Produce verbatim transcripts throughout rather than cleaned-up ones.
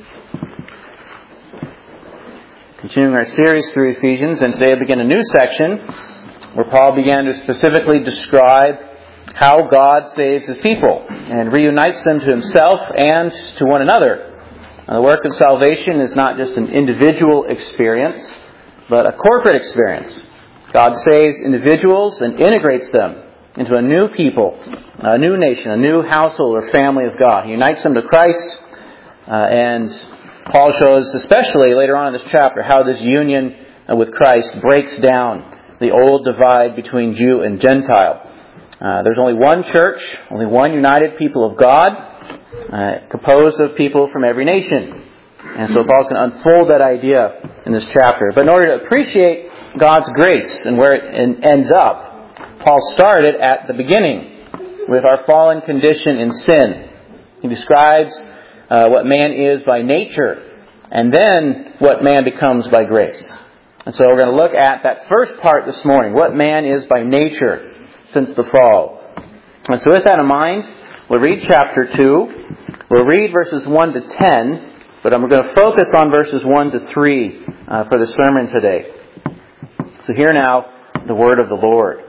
Continuing our series through Ephesians, and today I begin a new section where Paul began to specifically describe how God saves His people and reunites them to Himself and to one another. Now, the work of salvation is not just an individual experience, but a corporate experience. God saves individuals and integrates them into a new people, a new nation, a new household or family of God. He unites them to Christ, uh, and Paul shows, especially later on in this chapter, how this union with Christ breaks down the old divide between Jew and Gentile. Uh, there's only one church, only one united people of God, uh, composed of people from every nation. And so Paul can unfold that idea in this chapter. But in order to appreciate God's grace and where it ends up, Paul started at the beginning with our fallen condition in sin. He describes Uh, what man is by nature, and then what man becomes by grace. And so we're going to look at that first part this morning, what man is by nature since the fall. And so with that in mind, we'll read chapter two. We'll read verses one to ten, but we're going to focus on verses one to three uh, for the sermon today. So hear now the word of the Lord.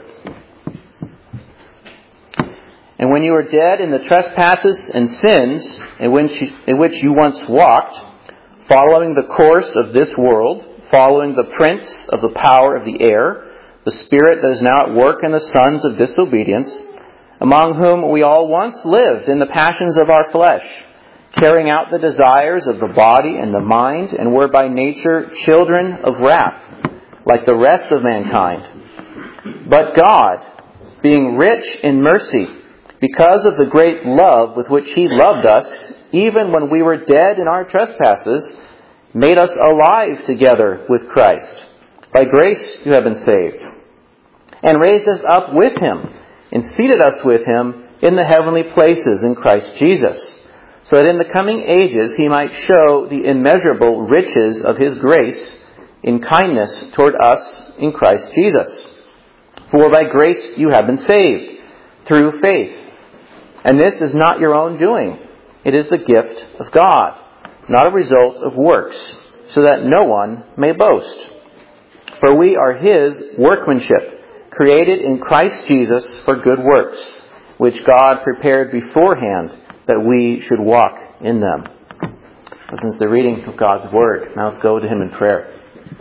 And when you were dead in the trespasses and sins in which, you, in which you once walked, following the course of this world, following the prince of the power of the air, the spirit that is now at work in the sons of disobedience, among whom we all once lived in the passions of our flesh, carrying out the desires of the body and the mind, and were by nature children of wrath, like the rest of mankind. But God, being rich in mercy, because of the great love with which He loved us, even when we were dead in our trespasses, made us alive together with Christ. By grace you have been saved. And raised us up with Him, and seated us with Him in the heavenly places in Christ Jesus, so that in the coming ages He might show the immeasurable riches of His grace in kindness toward us in Christ Jesus. For by grace you have been saved, through faith. And this is not your own doing. It is the gift of God, not a result of works, so that no one may boast. For we are His workmanship, created in Christ Jesus for good works, which God prepared beforehand that we should walk in them. Listen to the reading of God's Word. Now let's go to Him in prayer.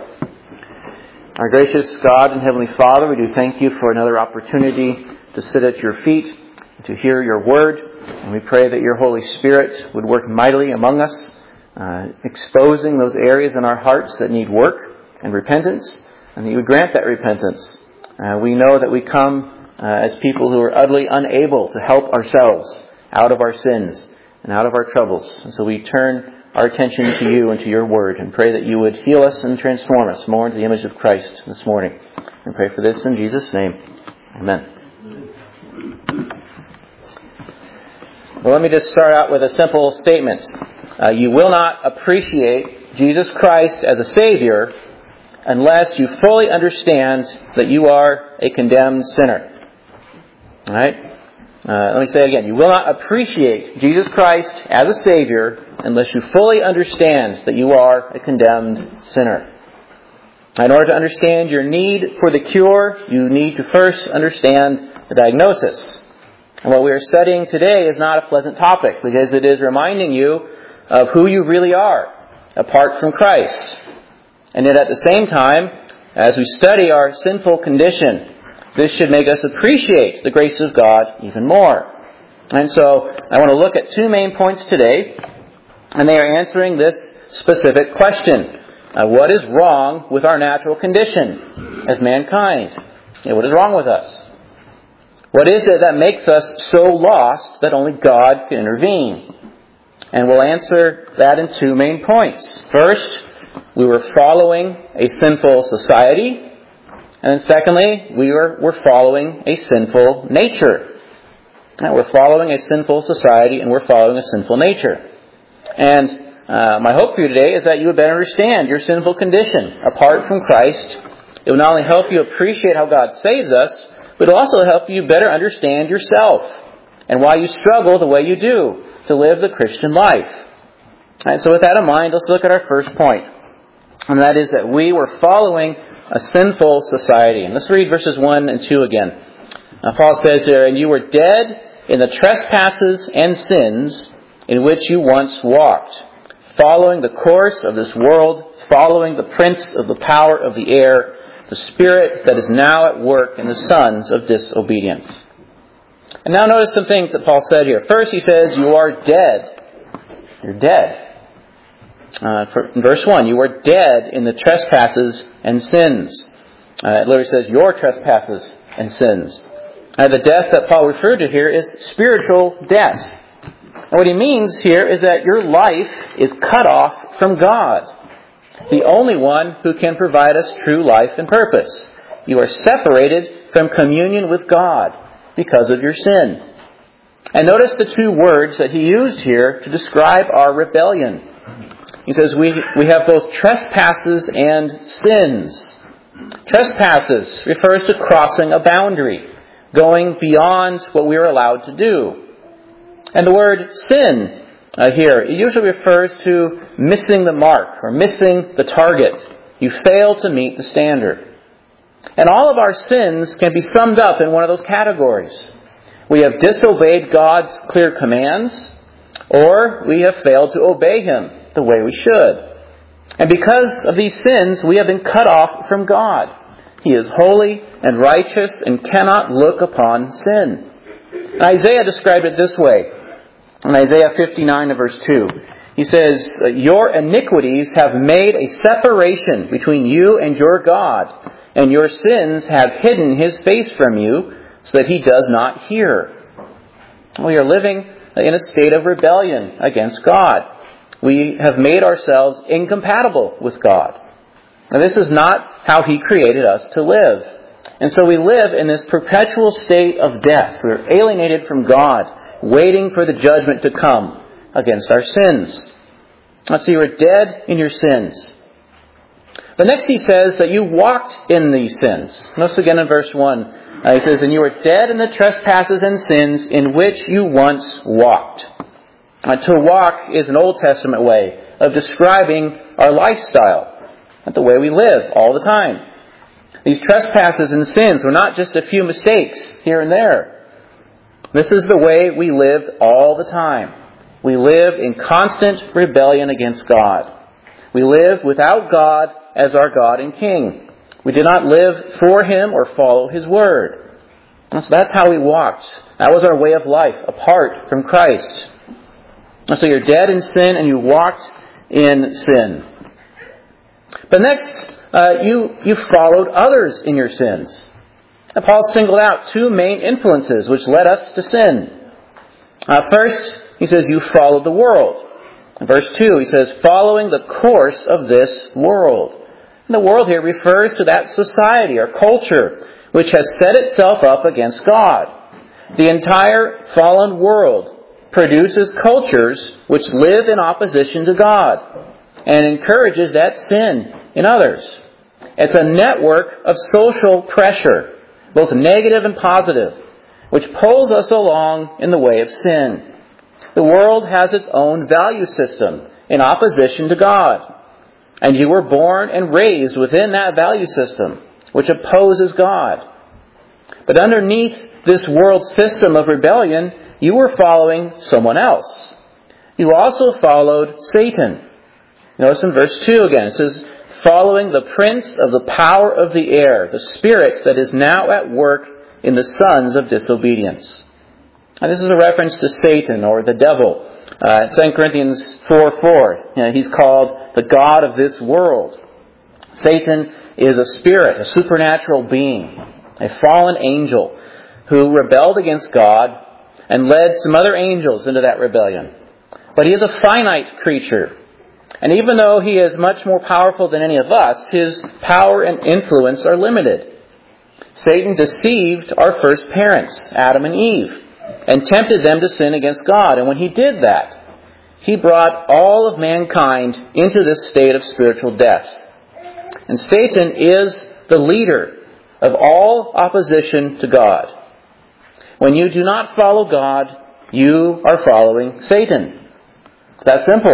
Our gracious God and Heavenly Father, we do thank You for another opportunity to sit at Your feet, to hear Your word, and we pray that Your Holy Spirit would work mightily among us, uh, exposing those areas in our hearts that need work and repentance, and that You would grant that repentance. Uh, we know that we come uh, as people who are utterly unable to help ourselves out of our sins and out of our troubles, and so we turn our attention to You and to Your word, and pray that You would heal us and transform us more into the image of Christ this morning. And pray for this in Jesus' name. Amen. Well, let me just start out with a simple statement. Uh, you will not appreciate Jesus Christ as a Savior unless you fully understand that you are a condemned sinner. All right? Uh, let me say it again. You will not appreciate Jesus Christ as a Savior unless you fully understand that you are a condemned sinner. In order to understand your need for the cure, you need to first understand the diagnosis. And what we are studying today is not a pleasant topic, because it is reminding you of who you really are apart from Christ. And yet at the same time, as we study our sinful condition, this should make us appreciate the grace of God even more. And so I want to look at two main points today, and they are answering this specific question. Uh, what is wrong with our natural condition as mankind? Yeah, what is wrong with us? What is it that makes us so lost that only God can intervene? And we'll answer that in two main points. First, we were following a sinful society. And then secondly, we were, were following a sinful nature. And we're following a sinful society and we're following a sinful nature. And uh, my hope for you today is that you would better understand your sinful condition. Apart from Christ, it will not only help you appreciate how God saves us, but it will also help you better understand yourself and why you struggle the way you do to live the Christian life. All right, so with that in mind, let's look at our first point. And that is that we were following a sinful society. And let's read verses one and two again. Now, Paul says there, "And you were dead in the trespasses and sins in which you once walked, following the course of this world, following the prince of the power of the air, the spirit that is now at work in the sons of disobedience." And now notice some things that Paul said here. First, he says, you are dead. You're dead. Uh, for, in verse one, you are dead in the trespasses and sins. Uh, it literally says, your trespasses and sins. Uh, the death that Paul referred to here is spiritual death. And what he means here is that your life is cut off from God, the only one who can provide us true life and purpose. You are separated from communion with God because of your sin. And notice the two words that he used here to describe our rebellion. He says we, we have both trespasses and sins. Trespasses refers to crossing a boundary, going beyond what we are allowed to do. And the word sin uh, here, it usually refers to missing the mark or missing the target. You fail to meet the standard. And all of our sins can be summed up in one of those categories. We have disobeyed God's clear commands, or we have failed to obey Him the way we should. And because of these sins, we have been cut off from God. He is holy and righteous and cannot look upon sin. And Isaiah described it this way. In Isaiah fifty-nine and verse two, he says, "Your iniquities have made a separation between you and your God, and your sins have hidden His face from you, so that He does not hear." We are living in a state of rebellion against God. We have made ourselves incompatible with God. Now, this is not how He created us to live. And so we live in this perpetual state of death. We're alienated from God, waiting for the judgment to come against our sins. Let's see, you were dead in your sins. But next he says that you walked in these sins. Notice again in verse one. Uh, he says, "And you were dead in the trespasses and sins in which you once walked." Uh, to walk is an Old Testament way of describing our lifestyle, the way we live all the time. These trespasses and sins were not just a few mistakes here and there. This is the way we lived all the time. We live in constant rebellion against God. We live without God as our God and King. We did not live for Him or follow His Word. And so that's how we walked. That was our way of life, apart from Christ. And so you're dead in sin and you walked in sin. But next, uh, you, you followed others in your sins. And Paul singled out two main influences which led us to sin. Uh, first, he says, you followed the world. In verse two, he says, following the course of this world. And the world here refers to that society or culture which has set itself up against God. The entire fallen world produces cultures which live in opposition to God and encourages that sin in others. It's a network of social pressure, both negative and positive, which pulls us along in the way of sin. The world has its own value system in opposition to God. And you were born and raised within that value system, which opposes God. But underneath this world system of rebellion, you were following someone else. You also followed Satan. Notice in verse two again, it says, following the prince of the power of the air, the spirit that is now at work in the sons of disobedience. And this is a reference to Satan or the devil. Uh, Second Corinthians four four, you know, he's called the god of this world. Satan is a spirit, a supernatural being, a fallen angel who rebelled against God and led some other angels into that rebellion. But he is a finite creature. And even though he is much more powerful than any of us, his power and influence are limited. Satan deceived our first parents, Adam and Eve, and tempted them to sin against God. And when he did that, he brought all of mankind into this state of spiritual death. And Satan is the leader of all opposition to God. When you do not follow God, you are following Satan. That's simple.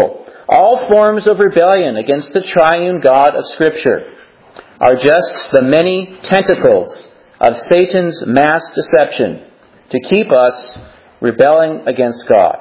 All forms of rebellion against the triune God of Scripture are just the many tentacles of Satan's mass deception to keep us rebelling against God.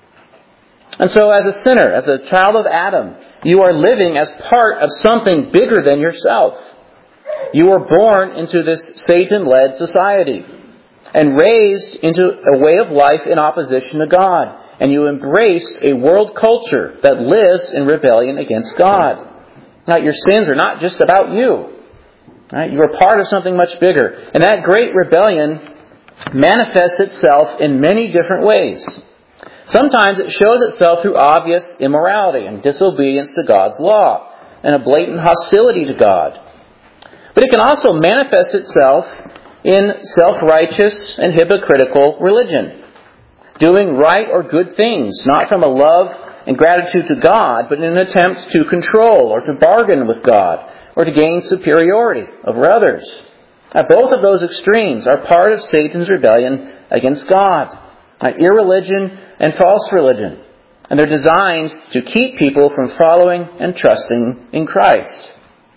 And so as a sinner, as a child of Adam, you are living as part of something bigger than yourself. You were born into this Satan-led society and raised into a way of life in opposition to God. And you embraced a world culture that lives in rebellion against God. Now, your sins are not just about you. Right? You are part of something much bigger. And that great rebellion manifests itself in many different ways. Sometimes it shows itself through obvious immorality and disobedience to God's law and a blatant hostility to God. But it can also manifest itself in self-righteous and hypocritical religion, doing right or good things, not from a love and gratitude to God, but in an attempt to control or to bargain with God or to gain superiority over others. Now, both of those extremes are part of Satan's rebellion against God. Now, irreligion and false religion. And they're designed to keep people from following and trusting in Christ.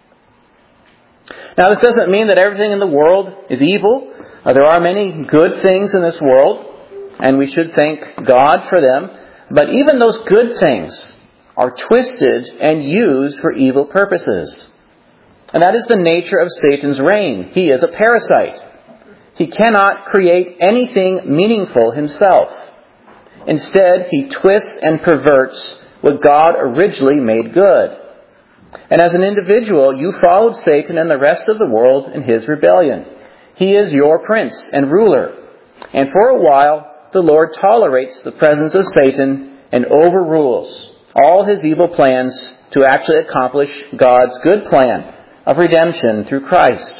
Now, this doesn't mean that everything in the world is evil. Uh, there are many good things in this world, and we should thank God for them. But even those good things are twisted and used for evil purposes. And that is the nature of Satan's reign. He is a parasite. He cannot create anything meaningful himself. Instead, he twists and perverts what God originally made good. And as an individual, you followed Satan and the rest of the world in his rebellion. He is your prince and ruler. And for a while, the Lord tolerates the presence of Satan and overrules all his evil plans to actually accomplish God's good plan of redemption through Christ.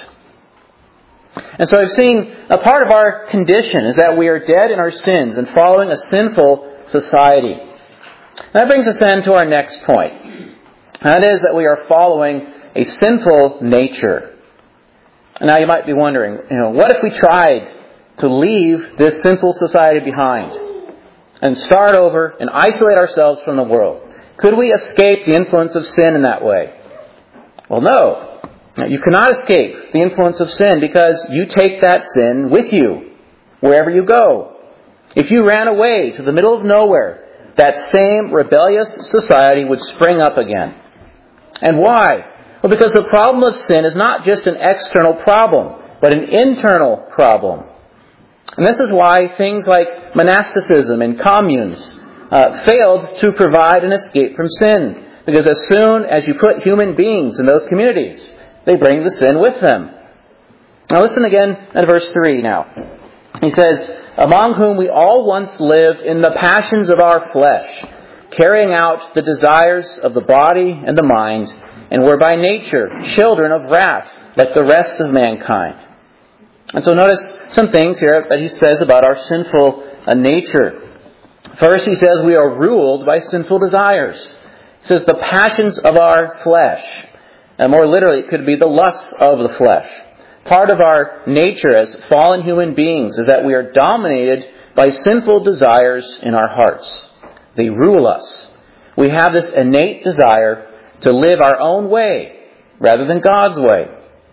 And so I've seen a part of our condition is that we are dead in our sins and following a sinful society. And that brings us then to our next point. And that is that we are following a sinful nature. And now you might be wondering, you know, what if we tried to leave this sinful society behind and start over and isolate ourselves from the world? Could we escape the influence of sin in that way? Well, no. You cannot escape the influence of sin because you take that sin with you wherever you go. If you ran away to the middle of nowhere, that same rebellious society would spring up again. And why? Well, because the problem of sin is not just an external problem, but an internal problem. And this is why things like monasticism and communes uh, failed to provide an escape from sin. Because as soon as you put human beings in those communities, they bring the sin with them. Now listen again at verse three now. He says, among whom we all once lived in the passions of our flesh, carrying out the desires of the body and the mind, and were by nature children of wrath, like the rest of mankind. And so notice some things here that he says about our sinful uh, nature. First, he says we are ruled by sinful desires. He says the passions of our flesh. And more literally, it could be the lusts of the flesh. Part of our nature as fallen human beings is that we are dominated by sinful desires in our hearts. They rule us. We have this innate desire to live our own way rather than God's way.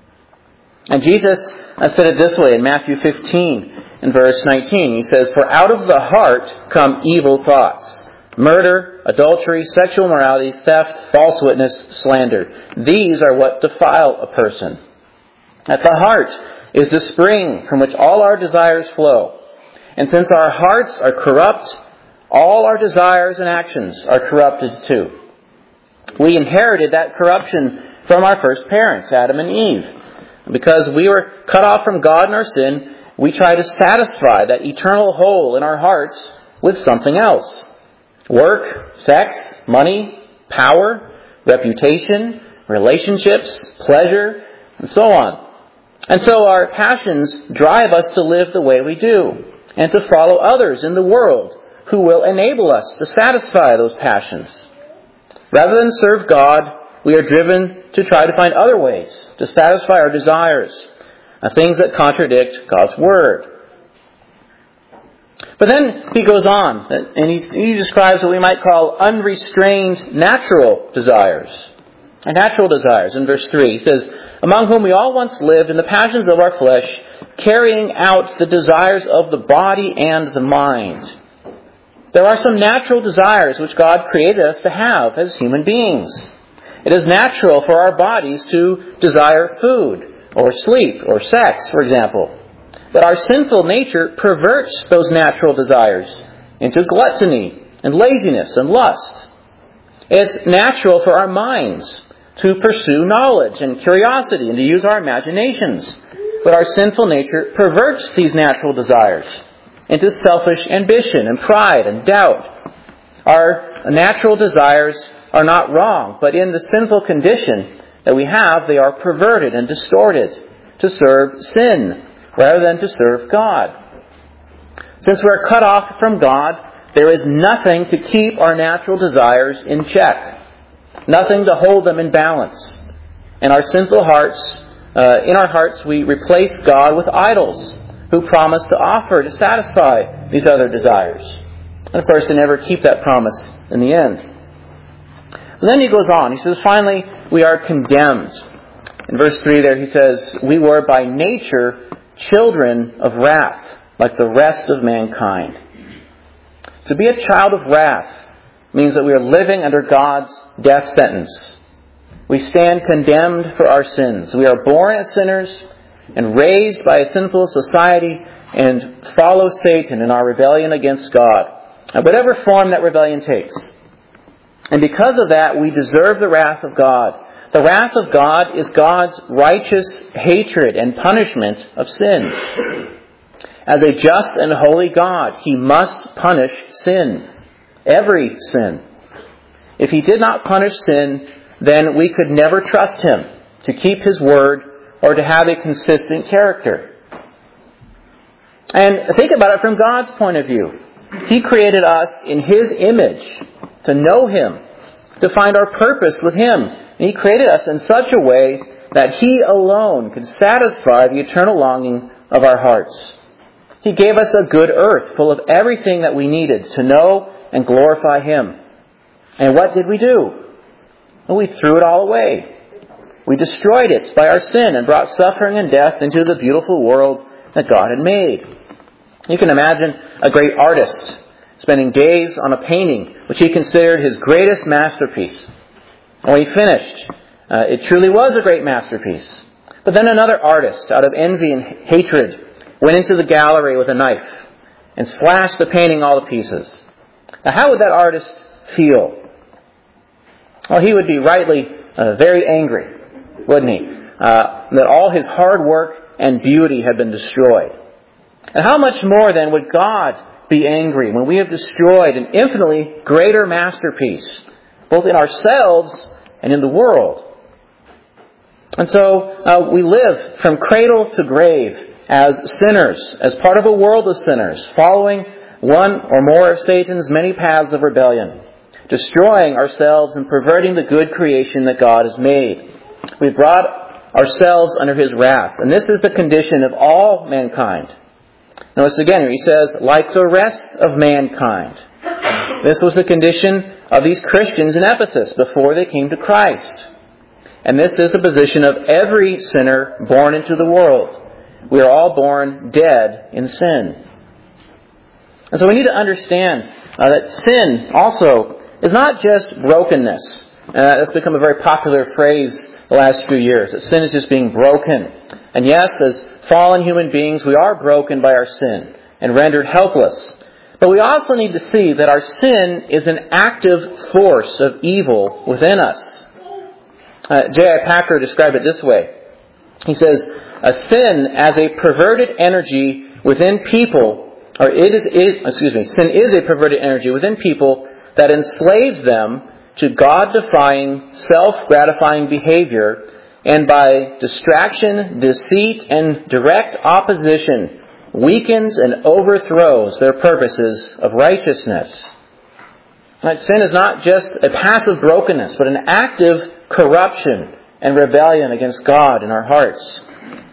And Jesus said it this way in Matthew fifteen, in verse nineteen. He says, for out of the heart come evil thoughts, murder, adultery, sexual immorality, theft, false witness, slander. These are what defile a person. At the heart is the spring from which all our desires flow. And since our hearts are corrupt, all our desires and actions are corrupted too. We inherited that corruption from our first parents, Adam and Eve. Because we were cut off from God in our sin, we try to satisfy that eternal hole in our hearts with something else. Work, sex, money, power, reputation, relationships, pleasure, and so on. And so our passions drive us to live the way we do and to follow others in the world who will enable us to satisfy those passions. Rather than serve God, we are driven to try to find other ways to satisfy our desires, things that contradict God's Word. But then he goes on, and he, he describes what we might call unrestrained natural desires. And natural desires, in verse three, he says, among whom we all once lived in the passions of our flesh, carrying out the desires of the body and the mind. There are some natural desires which God created us to have as human beings. It is natural for our bodies to desire food, or sleep, or sex, for example. But our sinful nature perverts those natural desires into gluttony and laziness and lust. It's natural for our minds to pursue knowledge and curiosity and to use our imaginations. But our sinful nature perverts these natural desires into selfish ambition and pride and doubt. Our natural desires are not wrong, but in the sinful condition that we have, they are perverted and distorted to serve sin rather than to serve God. Since we are cut off from God, there is nothing to keep our natural desires in check. Nothing to hold them in balance. In our sinful hearts, uh, in our hearts, we replace God with idols who promise to offer to satisfy these other desires. And of course, they never keep that promise in the end. And then he goes on. He says, finally, we are condemned. In verse three there, he says, we were by nature children of wrath, like the rest of mankind. To be a child of wrath means that we are living under God's death sentence. We stand condemned for our sins. We are born as sinners and raised by a sinful society and follow Satan in our rebellion against God, and whatever form that rebellion takes. And because of that, we deserve the wrath of God. The wrath of God is God's righteous hatred and punishment of sin. As a just and holy God, He must punish sin. Every sin. If He did not punish sin, then we could never trust Him to keep His word or to have a consistent character. And think about it from God's point of view. He created us in His image to know Him, to find our purpose with Him. And He created us in such a way that He alone could satisfy the eternal longing of our hearts. He gave us a good earth full of everything that we needed to know and glorify Him. And what did we do? Well, we threw it all away. We destroyed it by our sin and brought suffering and death into the beautiful world that God had made. You can imagine a great artist spending days on a painting which he considered his greatest masterpiece. And when he finished, uh, it truly was a great masterpiece. But then another artist, out of envy and hatred, went into the gallery with a knife and slashed the painting all to pieces. Now, how would that artist feel? Well, he would be rightly uh, very angry, wouldn't he? Uh, that all his hard work and beauty had been destroyed. And how much more then would God be angry when we have destroyed an infinitely greater masterpiece, both in ourselves and in the world? And so uh, we live from cradle to grave as sinners, as part of a world of sinners, following one or more of Satan's many paths of rebellion, destroying ourselves and perverting the good creation that God has made. We've brought ourselves under His wrath, and this is the condition of all mankind. Notice again, he says, like the rest of mankind. This was the condition of these Christians in Ephesus before they came to Christ. And this is the position of every sinner born into the world. We are all born dead in sin. And so we need to understand uh, that sin also is not just brokenness. Uh, that's become a very popular phrase the last few years, that sin is just being broken. And yes, as fallen human beings, we are broken by our sin and rendered helpless. But we also need to see that our sin is an active force of evil within us. Uh, J I Packer described it this way. He says, a sin as a perverted energy within people, or it is, it, excuse me, sin is a perverted energy within people that enslaves them to God-defying, self-gratifying behavior, and by distraction, deceit, and direct opposition weakens and overthrows their purposes of righteousness. Right? Sin is not just a passive brokenness, but an active corruption and rebellion against God in our hearts.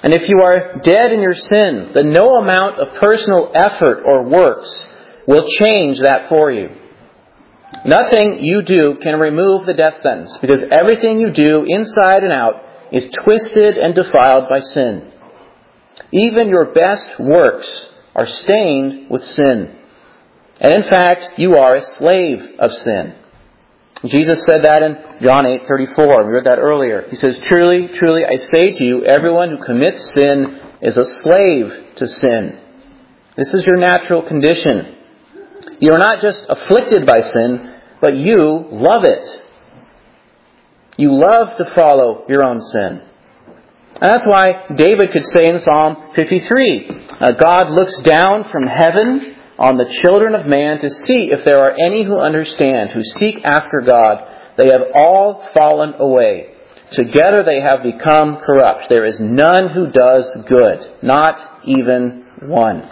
And if you are dead in your sin, then no amount of personal effort or works will change that for you. Nothing you do can remove the death sentence, because everything you do inside and out is twisted and defiled by sin. Even your best works are stained with sin. And in fact, you are a slave of sin. Jesus said that in John eight thirty-four. We read that earlier. He says, "Truly, truly, I say to you, everyone who commits sin is a slave to sin." This is your natural condition. You are not just afflicted by sin, but you love it. You love to follow your own sin. And that's why David could say in Psalm fifty-three, uh, God looks down from heaven on the children of man to see if there are any who understand, who seek after God. They have all fallen away. Together they have become corrupt. There is none who does good, not even one.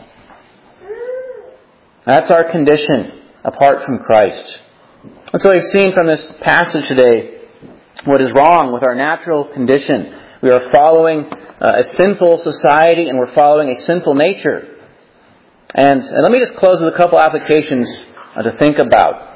That's our condition apart from Christ. And so we've seen from this passage today what is wrong with our natural condition. We are following a sinful society and we're following a sinful nature. And, and let me just close with a couple applications uh, to think about.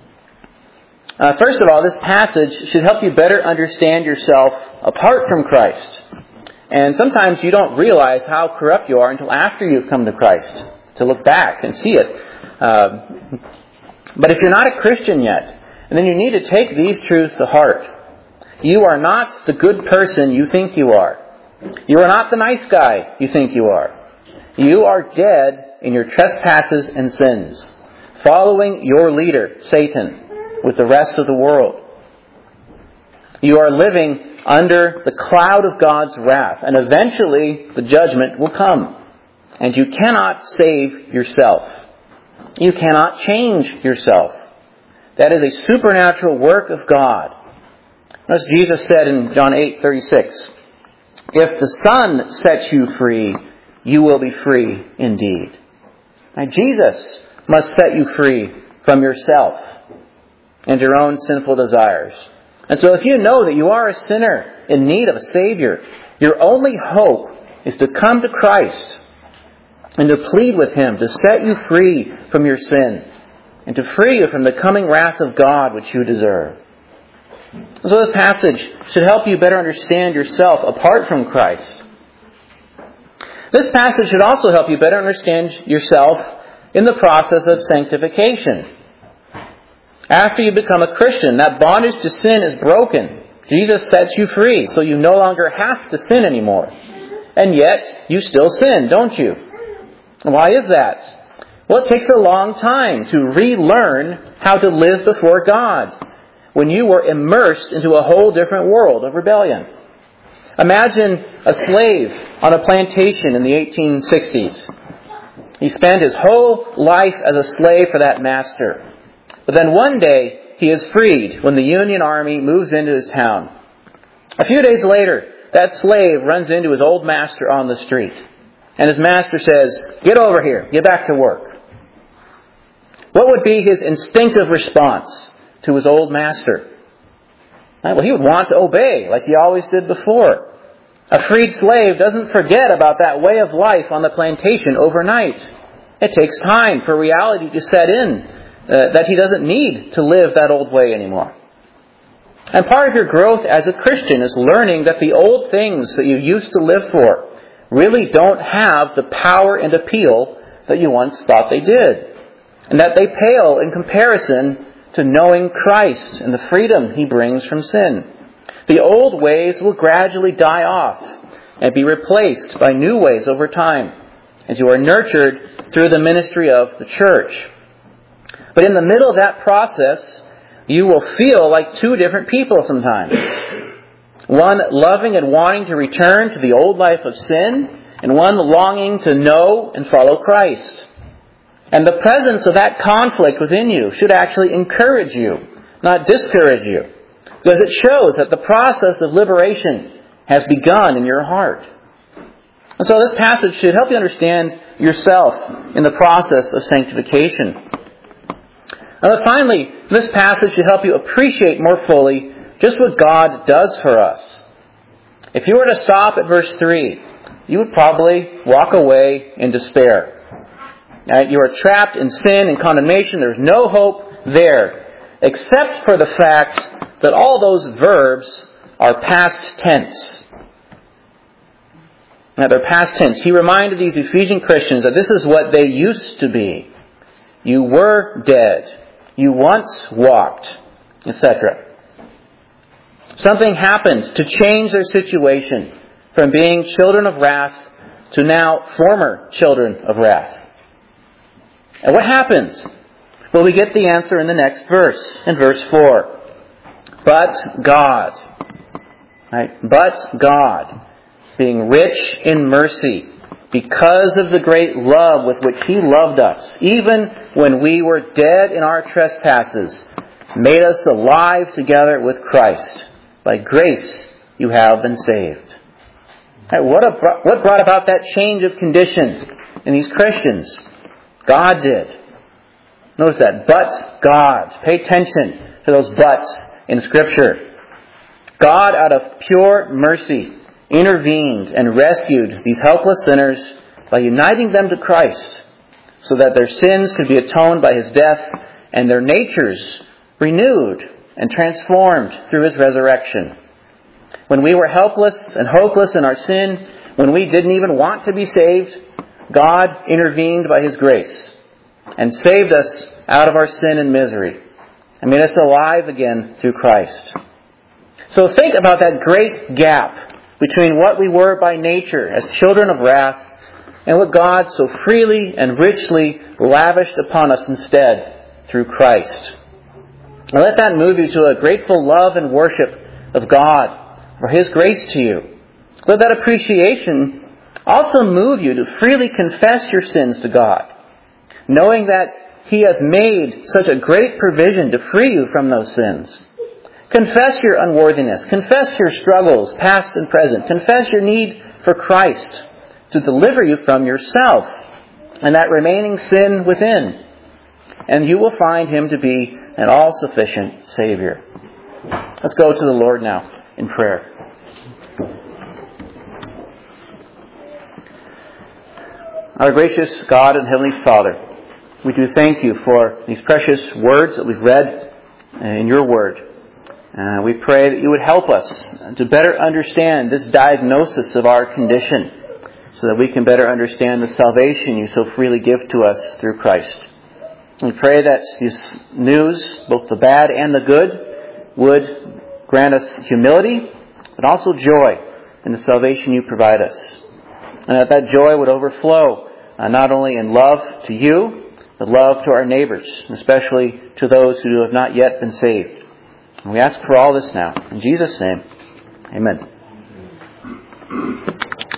Uh, first of all, this passage should help you better understand yourself apart from Christ. And sometimes you don't realize how corrupt you are until after you've come to Christ, to look back and see it. Uh, but if you're not a Christian yet, then you need to take these truths to heart. You are not the good person you think you are. You are not the nice guy you think you are. You are dead in your trespasses and sins, following your leader, Satan, with the rest of the world. You are living under the cloud of God's wrath, and eventually the judgment will come. And you cannot save yourself. You cannot change yourself. That is a supernatural work of God. As Jesus said in John eight thirty-six, "If the Son sets you free, you will be free indeed." Now, Jesus must set you free from yourself and your own sinful desires. And so if you know that you are a sinner in need of a Savior, your only hope is to come to Christ and to plead with Him to set you free from your sin and to free you from the coming wrath of God which you deserve. So this passage should help you better understand yourself apart from Christ. This passage should also help you better understand yourself in the process of sanctification. After you become a Christian, that bondage to sin is broken. Jesus sets you free, so you no longer have to sin anymore. And yet, you still sin, don't you? Why is that? Well, it takes a long time to relearn how to live before God when you were immersed into a whole different world of rebellion. Imagine a slave on a plantation in the eighteen sixties. He spent his whole life as a slave for that master. But then one day, he is freed when the Union Army moves into his town. A few days later, that slave runs into his old master on the street. And his master says, "Get over here, get back to work." What would be his instinctive response to his old master? Well, he would want to obey like he always did before. A freed slave doesn't forget about that way of life on the plantation overnight. It takes time for reality to set in uh, that he doesn't need to live that old way anymore. And part of your growth as a Christian is learning that the old things that you used to live for really don't have the power and appeal that you once thought they did. And that they pale in comparison to knowing Christ and the freedom He brings from sin. The old ways will gradually die off and be replaced by new ways over time as you are nurtured through the ministry of the church. But in the middle of that process, you will feel like two different people sometimes. One loving and wanting to return to the old life of sin, and one longing to know and follow Christ. And the presence of that conflict within you should actually encourage you, not discourage you, because it shows that the process of liberation has begun in your heart. And so this passage should help you understand yourself in the process of sanctification. And finally, this passage should help you appreciate more fully just what God does for us. If you were to stop at verse three you would probably walk away in despair. Now, you are trapped in sin and condemnation. There's no hope there, except for the fact that all those verbs are past tense. Now, they're past tense. He reminded these Ephesian Christians that this is what they used to be. You were dead. You once walked, et cetera. Something happened to change their situation from being children of wrath to now former children of wrath. And what happened? Well, we get the answer in the next verse, in verse four. But God, right? But God, being rich in mercy, because of the great love with which He loved us, even when we were dead in our trespasses, made us alive together with Christ. By grace you have been saved. Right, what, a, what brought about that change of condition in these Christians? God did. Notice that. But God. Pay attention to those buts in Scripture. God, out of pure mercy, intervened and rescued these helpless sinners by uniting them to Christ, so that their sins could be atoned by His death and their natures renewed and transformed through His resurrection. When we were helpless and hopeless in our sin, when we didn't even want to be saved, God intervened by His grace and saved us out of our sin and misery and made us alive again through Christ. So think about that great gap between what we were by nature as children of wrath and what God so freely and richly lavished upon us instead through Christ. Now let that move you to a grateful love and worship of God for His grace to you. Let that appreciation also move you to freely confess your sins to God, knowing that He has made such a great provision to free you from those sins. Confess your unworthiness. Confess your struggles, past and present. Confess your need for Christ to deliver you from yourself and that remaining sin within. And you will find Him to be an all-sufficient Savior. Let's go to the Lord now in prayer. Our gracious God and Heavenly Father, we do thank You for these precious words that we've read in Your Word. Uh, we pray that You would help us to better understand this diagnosis of our condition, so that we can better understand the salvation You so freely give to us through Christ. We pray that this news, both the bad and the good, would grant us humility, but also joy in the salvation You provide us. And that that joy would overflow uh, not only in love to You, but love to our neighbors, especially to those who have not yet been saved. And we ask for all this now. In Jesus' name, amen.